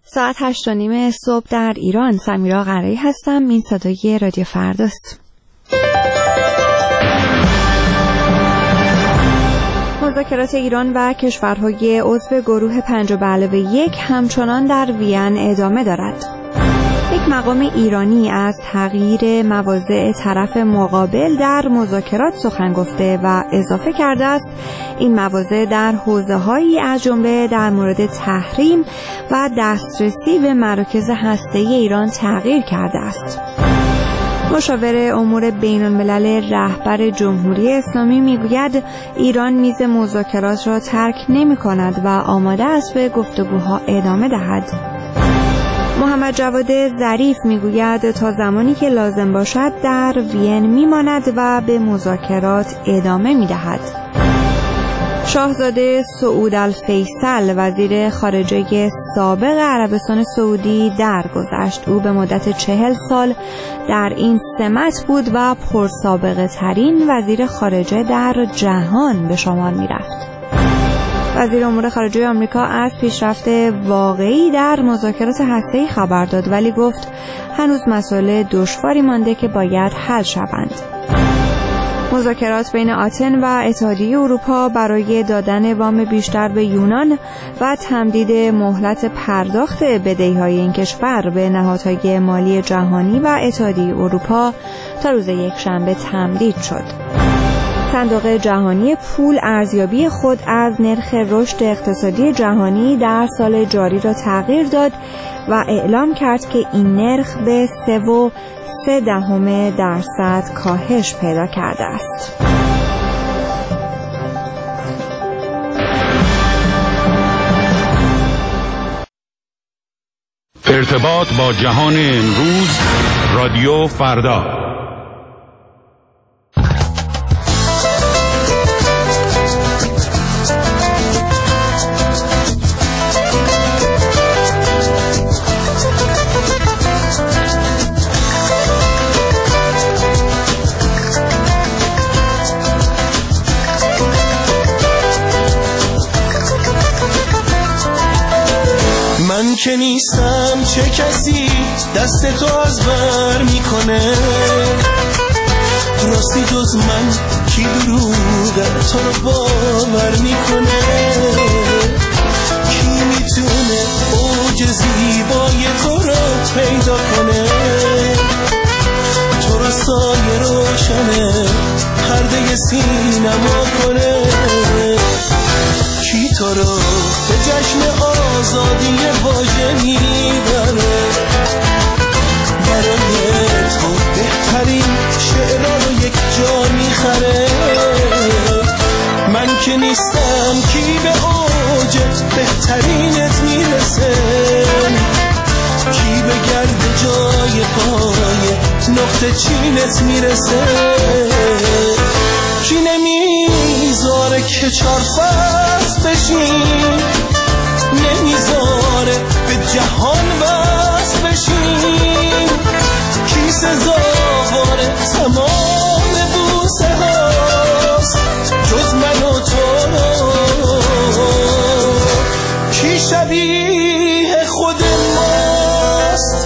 ساعت 8:30 صبح در ایران. سمیرا قرایی هستم. این صدای رادیو فرداست. مذاکرات ایران و کشورهای عضو گروه 5+1 همچنان در وین ادامه دارد. یک مقام ایرانی از تغییر مواضع طرف مقابل در مذاکرات سخن گفته و اضافه کرده است این مواضع در حوزه‌هایی از جمله در مورد تحریم و دسترسی به مراکز هسته‌ای ایران تغییر کرده است. مشاور امور بین‌الملل رهبر جمهوری اسلامی میگوید ایران میز مذاکرات را ترک نمی‌کند و آماده است به گفتگوها ادامه دهد. محمد جواد ظریف میگوید تا زمانی که لازم باشد در وین میماند و به مذاکرات ادامه میدهد. شاهزاده سعود الفیصل وزیر خارجه سابق عربستان سعودی درگذشت. او به مدت 40 سال در این سمت بود و پرسابقه ترین وزیر خارجه در جهان به شمار میرفت. وزیر امور خارجه آمریکا از پیشرفت واقعی در مذاکرات هسته‌ای خبر داد، ولی گفت هنوز مسائل دشواری مانده که باید حل شوند. مذاکرات بین آتن و اتحادیه اروپا برای دادن وام بیشتر به یونان و تمدید مهلت پرداخت بدهی‌های این کشور به نهادهای مالی جهانی و اتحادیه اروپا تا روز یکشنبه تمدید شد. صندوق جهانی پول ارزیابی خود از نرخ رشد اقتصادی جهانی در سال جاری را تغییر داد و اعلام کرد که این نرخ به 3.3% کاهش پیدا کرده است. ارتباط با جهان امروز، رادیو فردا. من که نیستم چه کسی دست تو از بر میکنه، راستی جز من کی دروغ تو رو باور میکنه؟ کی میتونه اوج زیبای تو رو پیدا کنه؟ تو رو سایه روشنه پرده سینما کنه؟ کی تو رو به جشن آزادی واژه میبره؟ برای تو بهترین شعرها رو یک جا میخره. من که نیستم کی به اوج بهترینت میرسه؟ کی به گرد جای پای نقطه چینت میرسه؟ کی نمیذاره که 4 فصل بشین، نمیذاره به جهان وصل بشین؟ کی سزاواره تمام بوسه هاست جز من و تو؟ کی شبیه خود ماست؟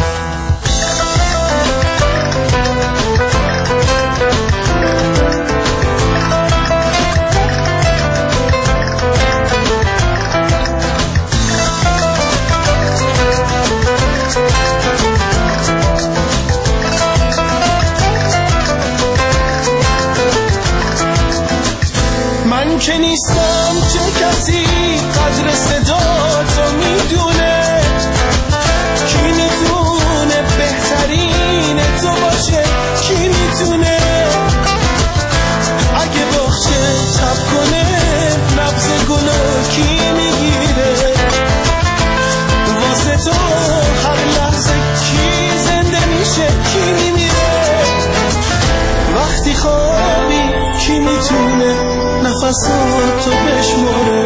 من که نیستم چه کسی قدر صدا تو میدونه؟ کی میتونه بهترین تو باشه؟ کی میتونه اگه باشه تب کنه نبض گلو کی میگیره؟ واسه تو هر لحظه کی زنده میشه کی میمیره؟ وقتی خوابی کی میتونه نفساتو بشماره؟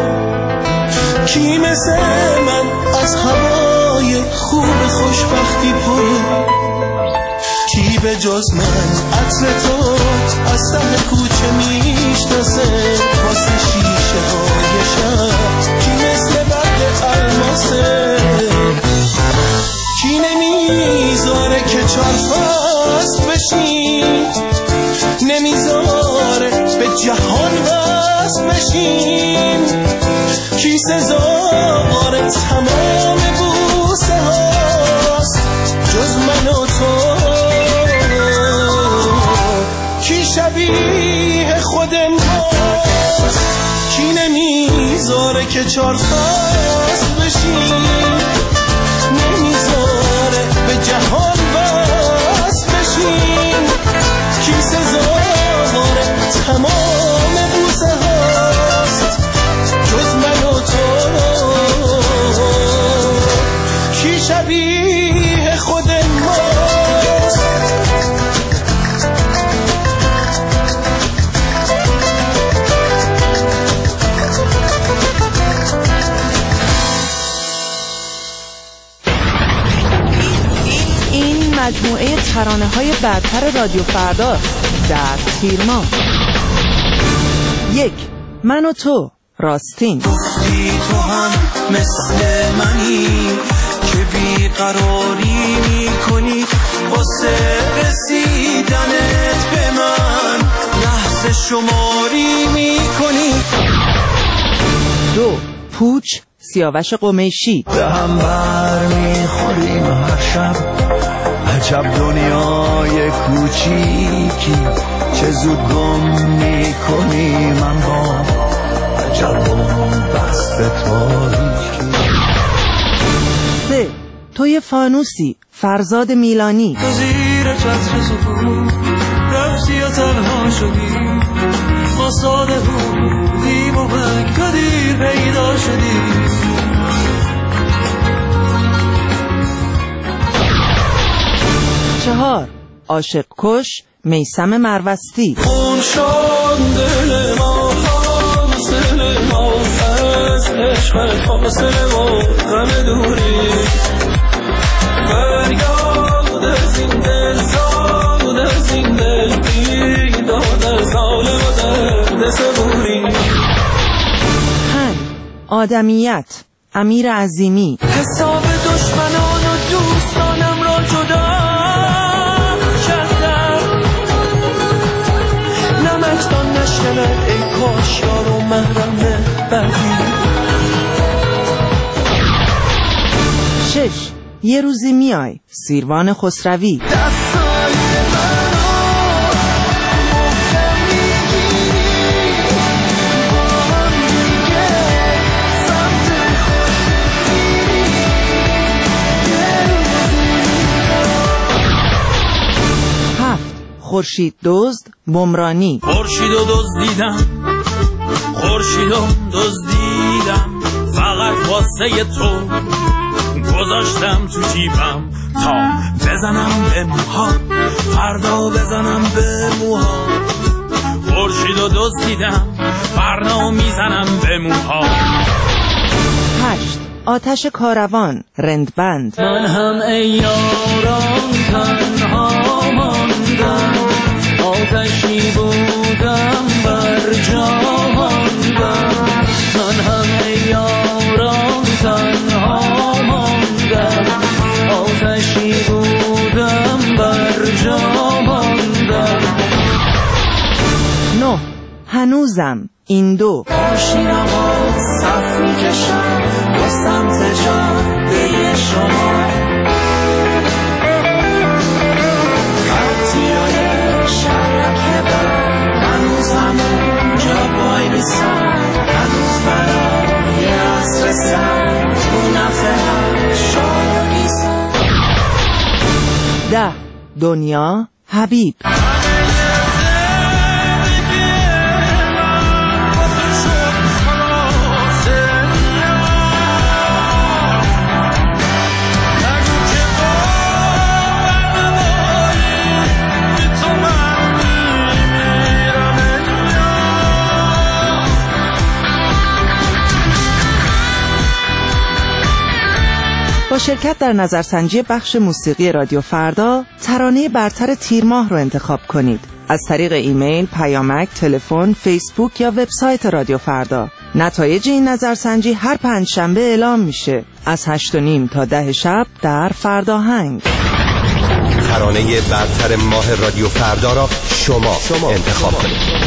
کی مثل من از هوای خوب خوشبختی پره؟ کی به جز من عطر تو از ته کوچه میشناسه؟ واسه شیشه های شب کی مثل برق الماسه؟ چار فصل بشیم، نمیذاره به جهان وصل بشیم. کی سزاوار تمام بوسه هاست جز من و تو؟ کی شبیه خود ماست؟ کی نمیذاره که چار فصل بشیم، نمیذاره به جهان وصل بشیم. کی سزاوار تمام بوسه هاست جز من و تو؟ کی شبیه خود ماست؟ این مجموعه ترانه‌های برتر رادیو فردا در تیر ماه. 1. من و تو، راستین. گفتی تو هم مثل منی که بیقراری میکنی واسه رسیدنت به من، لحظه شماری میکنی. 2. پوچ، سیاوش قمیشی. به هم بر میخوریم هر شب، عجب دنیای کوچیکی، چه زود گم میکنی من با عجب بست تاریکی. 3. توی فانوسی، فرزاد میلانی. تو زیر چتر سکون رفتی و تنها شدی، ما ساده بودیم و بکدی پیدا شدی. 4. عاشق کش، میثم مروستی. خون شد دل ما، فاصله ما از عشق، فاصله ما غم دوری. فریاد از این دل، زاد از این دل، بیداد از ظالم و درد صبوری. 5. آدمیت، امیر عظیمی. حساب دشمنان و دوستانم را جدا کردم، نمکتان نشکند ای کاش یار و محرم بدی. 6. یه روزی میای، سیروان خسروی. دستای منو محکم میگیری، با هم دیگه سمت خوش میری. یه روزی 7. خورشید دزد، بمرانی. خورشیدو دزدیدم، خورشیدو دزدیدم، فقط واسه تو گذاشتم تو جیبم تا بزنم به موها، فردا بزنم به موها. خورشیدو دزدیدم، فردا میزنم به موها. 8. آتش کاروان، رندبند. من هم ای یاران تنها ماندم، آتشی بودم بر جا ماندم. من هم ای یاران تنها ماندم، آتشی بودم بر جا ماندم. 9. هنوزم، این دو. ماشینم ها صف میکشم به سمت جاده شما، خطیای شرکه بر هنوز همونجا وای میسم، هنوز برای عصر سر تو نفهم شاید نیستم. 10. دنیا، حبیب. با شرکت در نظرسنجی بخش موسیقی رادیو فردا، ترانه برتر تیر ماه رو انتخاب کنید. از طریق ایمیل، پیامک، تلفن، فیسبوک یا وبسایت رادیو فردا. نتایج این نظرسنجی هر پنجشنبه اعلام میشه از 8:30 تا 10 شب در فرداهنگ. ترانه برتر ماه رادیو فردا را شما انتخاب کنید.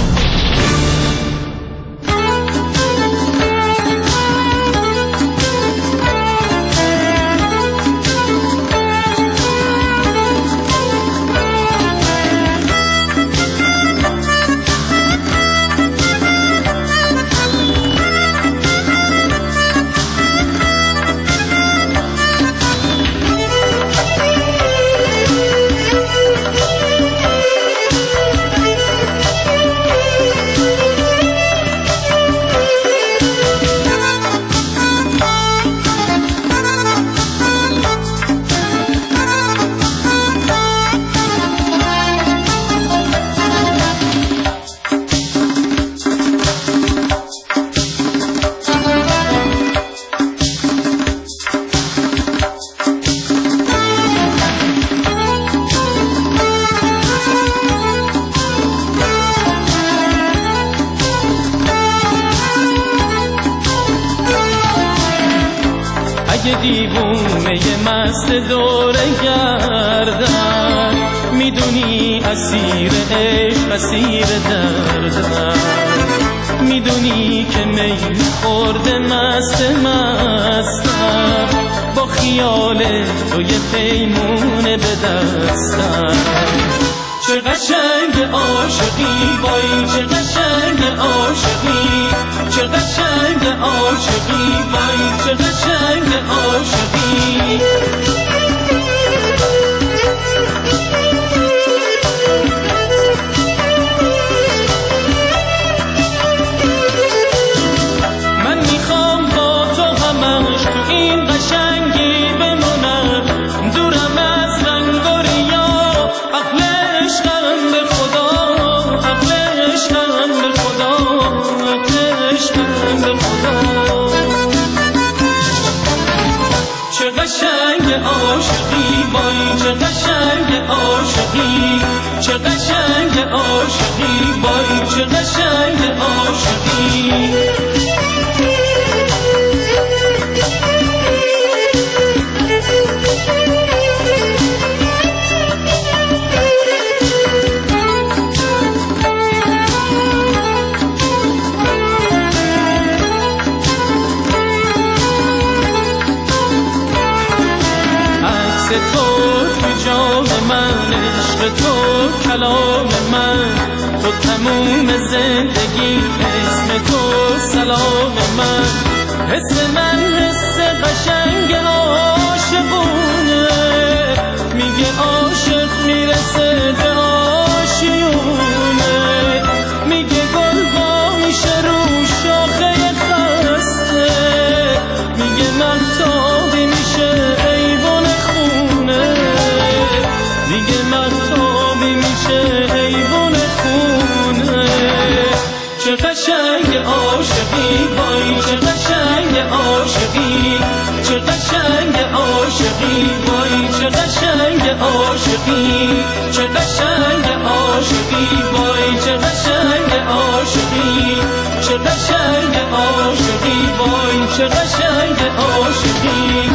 دیوونه مست دوره گردن، میدونی اسیر عشق اسیر دردن، میدونی که میل خورده مستم، با خیال تو یه پیمونه به دستم. چه قشنگ عاشقی وای، چه قشنگ عاشقی، چه قشنگ عاشقی وای، چه قشنگ عاشقی. من میخوام با تو همش تو این قشنگی بمونم، دورم از رنگ و ریا، عقل عشقم به خدا، عقل عشقم به خدا، عقل عشقم به خدا. چه قشنگ عاشقی وای، چه قشنگ عاشقی، چه قشنگ عاشقی وای، چه قشنگ عاشقی. تو تو جان من، عشق تو کلام من، تو تموم زندگی، اسم تو سلام من. حس من حس قشنگ عاشقونه، میگه عاشق میرسه به آشیونه، میگه گل با میشه رو شاخه خسته، میگه مهتابی میشه ایوان خونه، میگه مهتابی میشه ایوان خونه. چه قشنگ عاشقی وای، چه قشنگ عاشقی، چه قشنگ عاشقی وای، چه قشنگ عاشقی، چه قشنگ عاشقی وای، چه قشنگ عاشقی، چه قشنگ عاشقی وای، چه قشنگ عاشقی.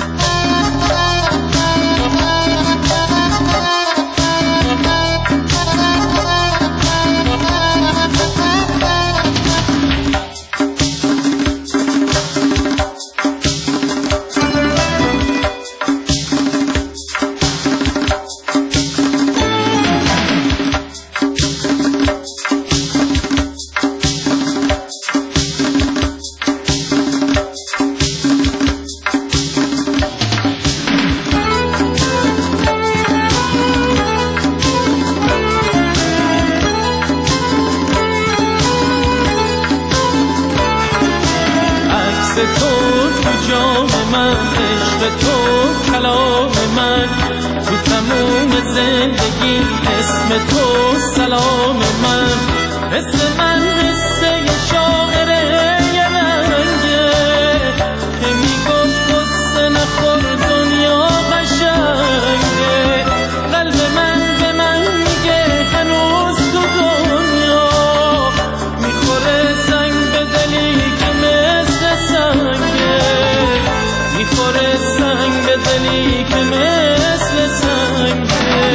تو تو جان من، عشق تو کلام من، تو تموم زندگی، اسم تو سلام من. حس من حس یه شاعره یه رنگه که میگفت قصه نخور دنیا قشنگه. قلب من به من میگه هنوز تو دنیا میخوره زنگ به دلی که مثل سنگه، میخوره سنگ به دلی که مثل سنگه.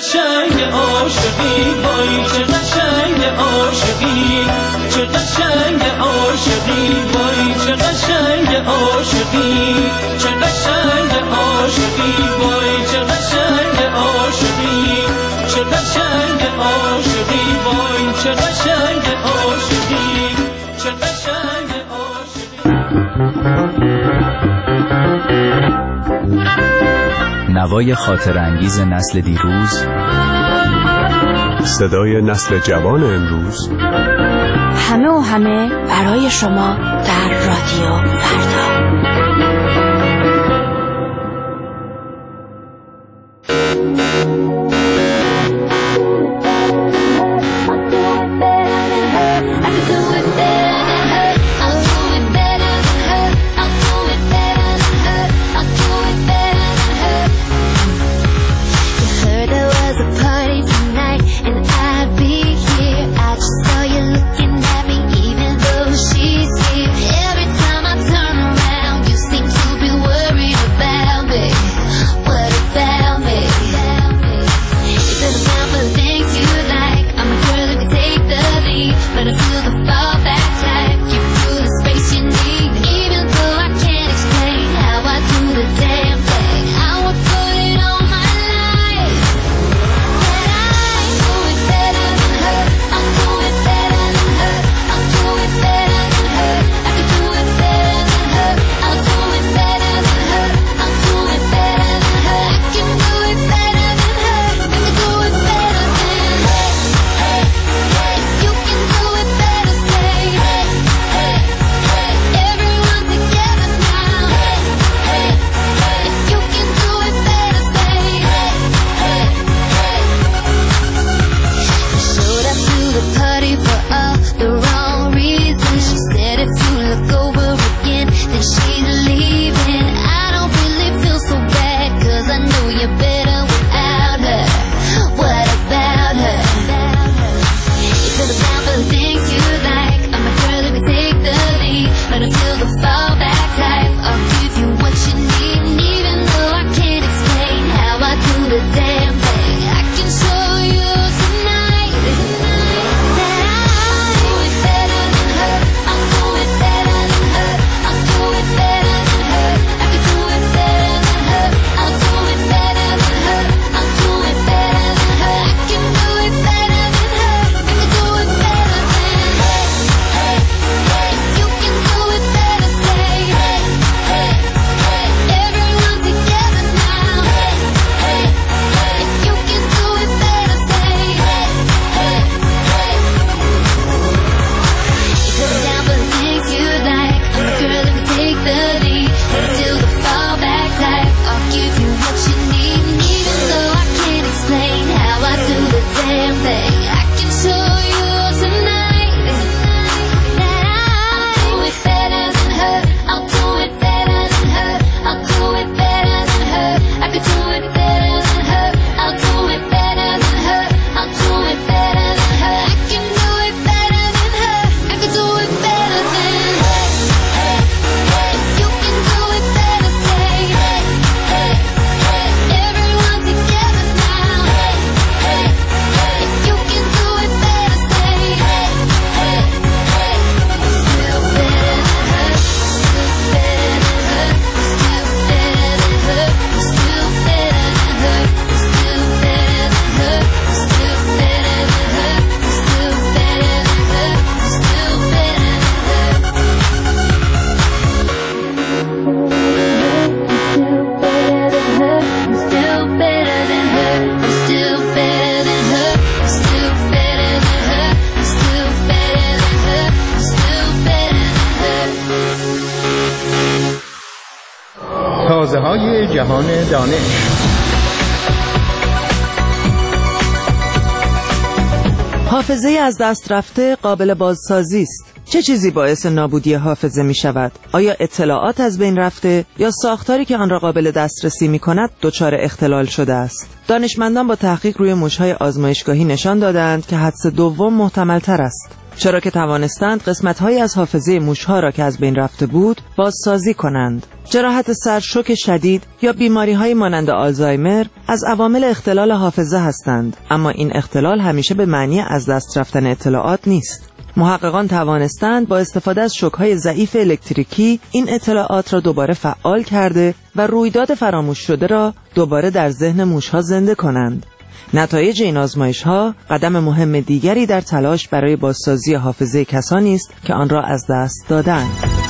قشنگ عاشقی، وای چه قشنگ عاشقی، چه قشنگ عاشقی، وای چه قشنگ عاشقی، چه قشنگ عاشقی، وای چه قشنگ عاشقی، چه قشنگ عاشقی، وای چه قشنگ عاشقی، چه قشنگ عاشقی. نوای خاطر انگیز نسل دیروز، صدای نسل جوان امروز، همه و همه برای شما در رادیو فردا. تازه‌های جهان دانش. حافظه از دست رفته قابل بازسازی است. چه چیزی باعث نابودی حافظه می شود؟ آیا اطلاعات از بین رفته یا ساختاری که آن را قابل دسترسی می کند دچار اختلال شده است؟ دانشمندان با تحقیق روی موش‌های آزمایشگاهی نشان دادند که حدس دوم محتمل تر است. چرا که توانستند قسمت‌هایی از حافظه موش‌ها را که از بین رفته بود بازسازی کنند. جراحت سر، شوک شدید یا بیماری‌های مانند آلزایمر از عوامل اختلال حافظه هستند، اما این اختلال همیشه به معنی از دست رفتن اطلاعات نیست. محققان توانستند با استفاده از شوک‌های ضعیف الکتریکی این اطلاعات را دوباره فعال کرده و رویداد فراموش شده را دوباره در ذهن موش‌ها زنده کنند. نتایج این آزمایش‌ها قدم مهم دیگری در تلاش برای بازسازی حافظه کسانی است که آن را از دست دادند.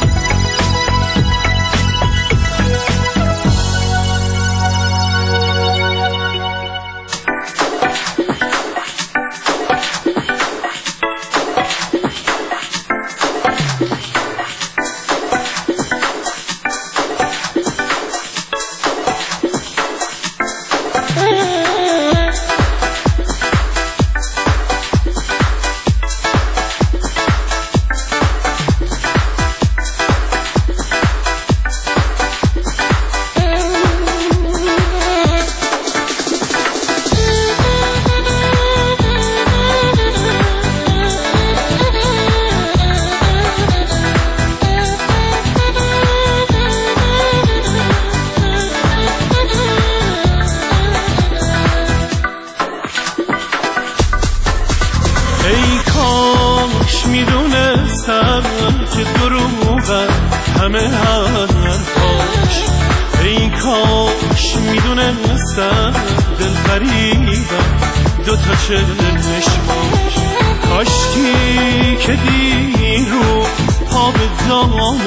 همه حرفاش، ای کاش میدونستم دل فریبم دوتا چشماش، کاشکی که دیروز پا به دامش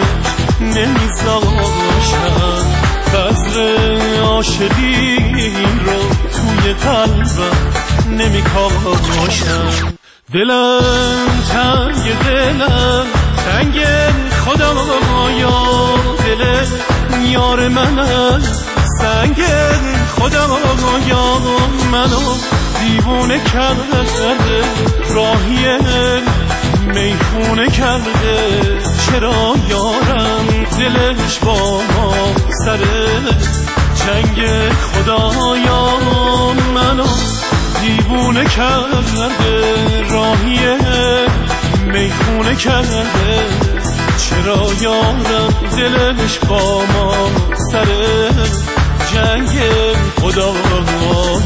نمیذاشتم، بذر عاشقی رو توی قلبم نمیکاشتم. دلم تنگ خدایا، دل یار من سنگ خدایا، منو دیوونه کرده، راهی میخونه کرده، چرا یارم دلش با ما سر جنگ خدایا، منو دیوونه کرده، راهی میخونه کرده، چرا یارم دلش با ما سر جنگ خدایا.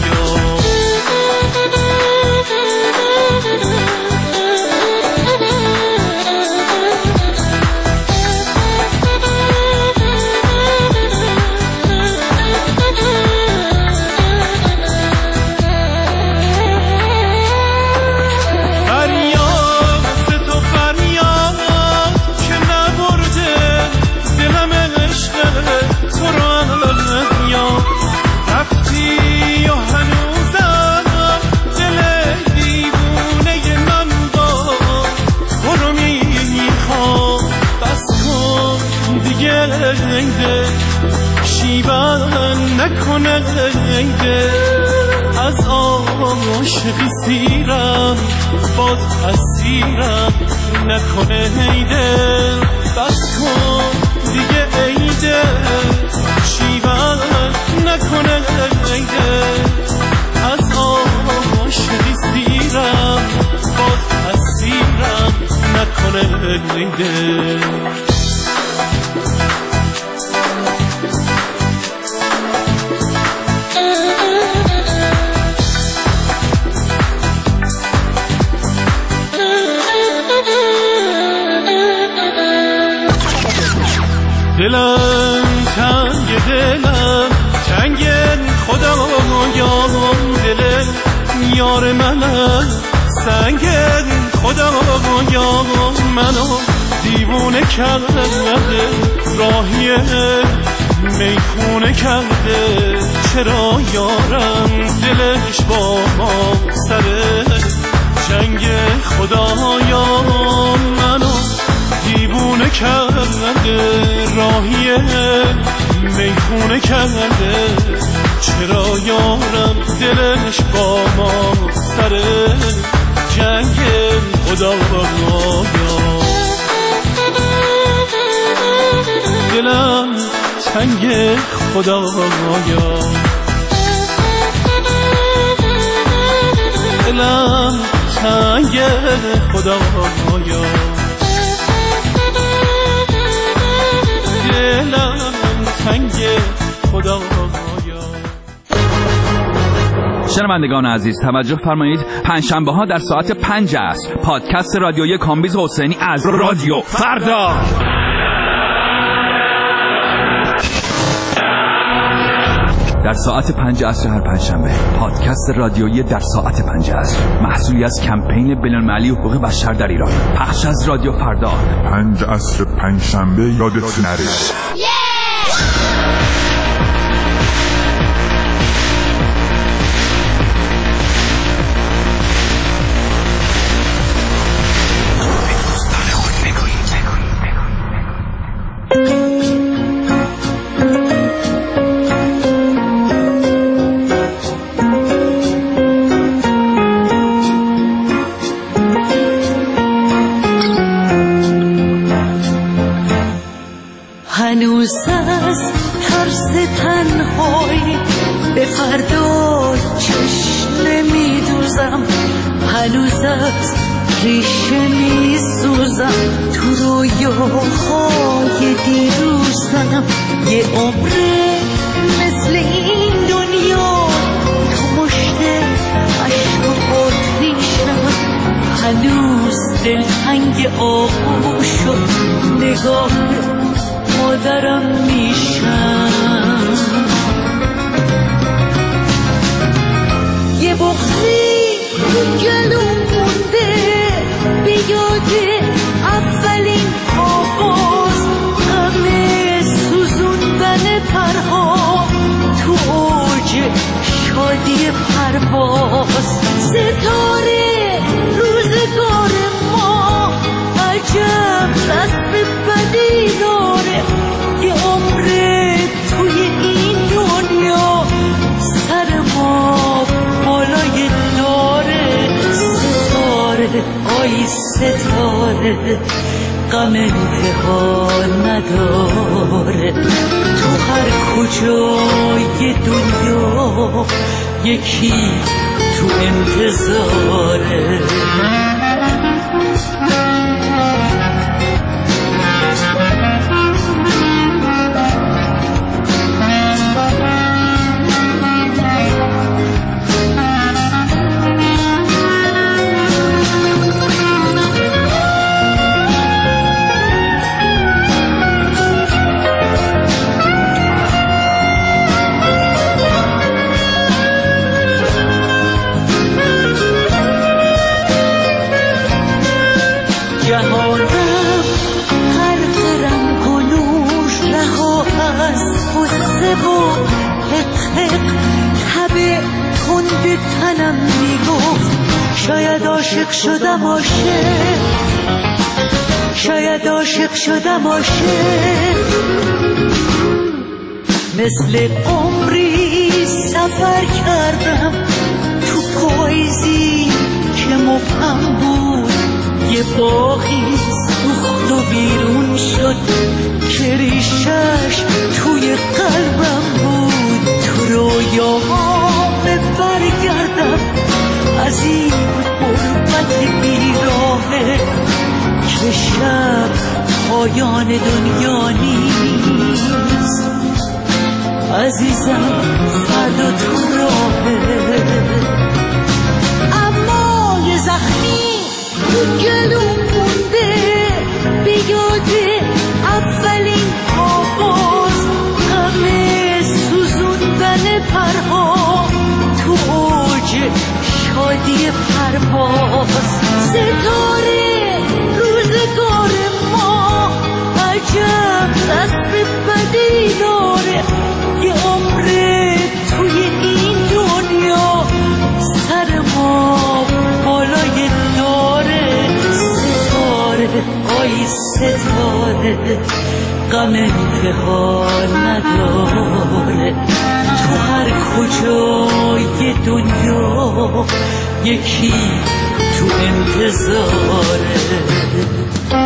نکنه از عاشقی سیرم، باز اسیرم نکنه دل، بس کن دیگه عیده شیون نکنه دل، از عاشقی سیرم، باز اسیرم نکنه دل. دلم تنگ خدایا، دل یار من سنگ خدایا، منو دیوونه کرده، راهی میخونه کرده، چرا یارم دلش با ما سر جنگ خدایا، منو دیوونه کرده، راهی میخونه کرده، چرا یارم دلش با ما سر جنگ خدایا. دلم تنگ خدایا، دلم تنگ خدایا، دلم تنگ خدایا. شنوندگان عزیز توجه فرمایید، پنجشنبه ها در ساعت 5 عصر پادکست رادیویی کامبیز حسینی از رادیو فردا. در ساعت 5 عصر هر پنجشنبه پادکست رادیویی در ساعت 5 عصر، محصولی از کمپین بین‌المللی حقوق بشر در ایران، پخش از رادیو فردا. 5 عصر پنجشنبه یادت نره. هنوز از ترس تنهایی به فردا چشم نمیدوزم، هنوز از ریشه میسوزم، تو رویاهای دیروزم. یه عمره مثل این دنیا تو مشت عشق و آتیشم، هنوز دلتنگ آغوش و نگاه مادرم میشم. یه بغضی گلوم مونده به یاد اولین آغاز، غم سوزوندن پرها تو اوج شادی پرواز. ستاره روزگار ما عجب دست بدی داره، یه عمره توی این دنیا سر ما بالای داره. ستاره آی ستاره غم انتها نداره، تو هر کجای دنیا یکی تو انتظاره. جهانم غرق رنگ و نور، رها از غصه و حقق، تب تند تنم میگفت شاید عاشق شدم، عاشق شاید عاشق شدم، عاشق. مثل عمری سفر کردم تو پاییزی که مبهم بود، یه باغی سوخت و بیرون شد که ریشش توی قلبم بود. تو رویاهام برگردم از این غربت بیراهه که شب پایان دنیا نیست. عزیزم فردا تو راهه، اما یه زخمی گلوم مونده به یاد اولین آغاز، غم سوزوندن پرها تو اوج شادی پرواز. ستاره روزگار ما عجب دست بدی داره، یه عمره توی این دنیا سر ما بالای داره. آی ستاره غم انتها نداره، تو هر کجای دنیا یکی تو انتظاره.